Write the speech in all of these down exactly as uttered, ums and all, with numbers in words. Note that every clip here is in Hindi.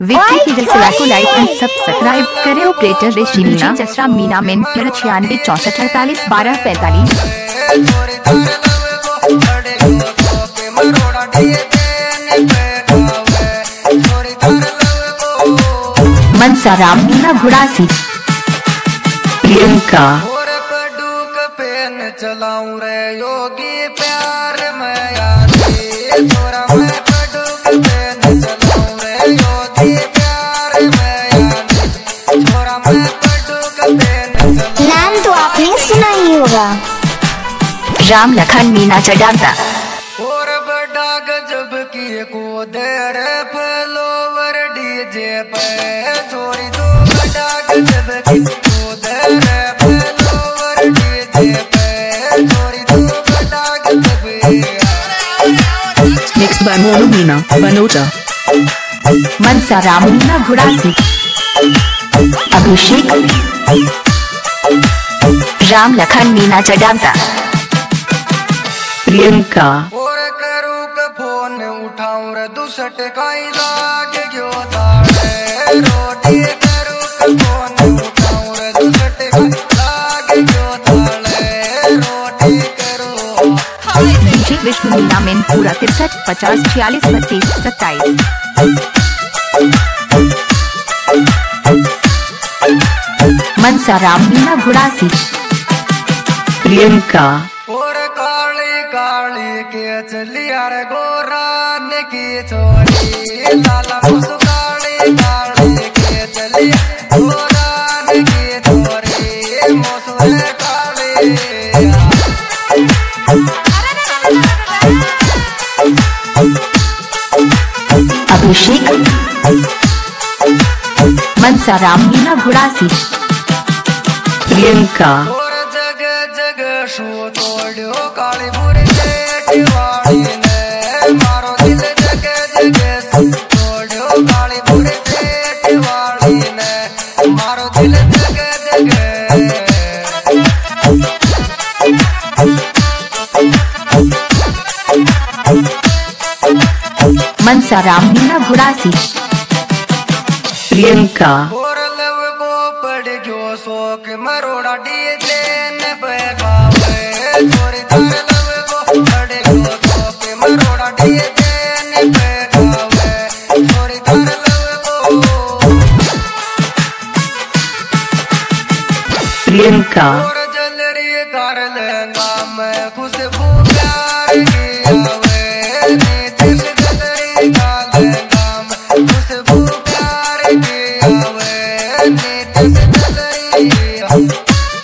विक्की की जसला को लाइक एंड सब्सक्राइब करें। ऑपरेटर ऋषि मीना जसरा मीना में छियानवे चौसठ अड़तालीस बारह पैंतालीस। मनसा राम मीना घुड़ासी। प्रियंका चलाऊं रे योगी प्यार में आती थोड़ा मैं पडुक पेन चलाऊं रे योगी प्यार में आती थोड़ा मैं पडुक पेन चलाऊं। नाम तो आपने सुना ही होगा। राम लखन मीना चढ़ाता और बड़ा गजब की को देर फ्लोवर डीजे पे छोड़ी दो बड़ा गजब की को देर फ्लोवर डीजे पे Mixed by Mono Meena, Banota. Mansa Ram Meena Ghudasi. Abhishek Ram Lakhan Meena चढ़ाता। प्रियंका और करूँ के फोन उठाऊं रे दुसट काई लाग गयो ताड़े रोटी करूँ के फोन उठाऊं रे दुसट काई लाग गयो ताड़े रोटी करूँ। डीजे विष्णु मीना में पूरा तिरसठ पचास छियालीस बत्तीस सत्ताईस। मनसा राम मीना घुड़ासी। प्रियंका और काली काली के चलिया रे गोरा ने की चोरी लाला मुसु काली काली के चलिया गोरा ने की चोरी मुसु रे काली। अभिषेक मनसा राम मीना घुड़ासी। प्रियंका और जगह जगह शो तोड़ो काली बुरी जेठ वाली ने मारो दिल जगह जगह शो तोड़ो काली बुरी जेठ वाली ने मारो दिल जगह जगह। मनसा राम मीना घुड़ासी। प्रियंका और लव को पड़ गयो शोक मरोड़ा डीजे ने बगावे छोरी तार लव को पड़ गयो शोक मरोड़ा डीजे ने बगावे छोरी तार लव को। प्रियंका और जलरी कर लेंगा मैं खुशबू प्यार की आवे नीतिश जलरी कर लेंगा मैं खुशबू प्यार की आवे नीतिश जलरी आवे।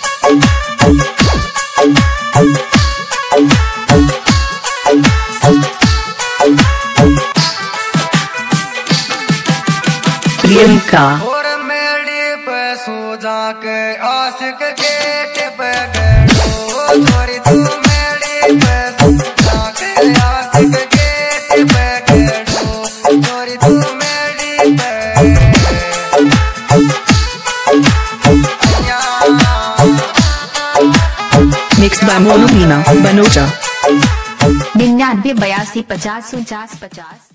प्रियंका और मेरी पे सो जाके आशिक गेट पे गड़ो छोरी तू मेरी पे सो जाके आशिक गेट पे गड़ो छोरी तू मेरी पे। Mixed by Mono Meena, Banota. निन्यानवे बयासी पचास उनचास पचास।